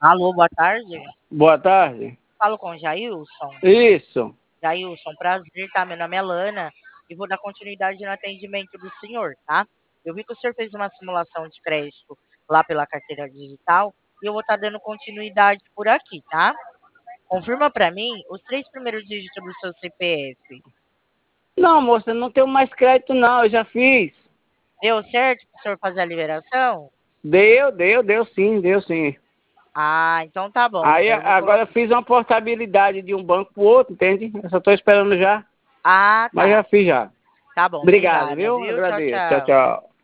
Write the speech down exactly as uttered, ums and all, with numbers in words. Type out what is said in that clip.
Alô, boa tarde. Boa tarde. Falo com o Jailson. Isso. Jailson, prazer, tá? Meu nome é Lana e vou dar continuidade no atendimento do senhor, tá? Eu vi que o senhor fez uma simulação de crédito lá pela carteira digital e eu vou estar dando continuidade por aqui, tá? Confirma pra mim os três primeiros dígitos do seu C P F. Não, moça, não tenho mais crédito não, eu já fiz. Deu certo pro senhor fazer a liberação? Deu, deu, deu sim, deu sim. Ah, então tá bom. Aí Então eu vou agora colocar. eu fiz uma portabilidade de um banco pro outro, entende? Eu só tô esperando já, Ah, mas tá. já fiz já. Tá bom, Obrigado, obrigada, viu? viu? Tchau, Agradeço. Tchau, tchau. tchau.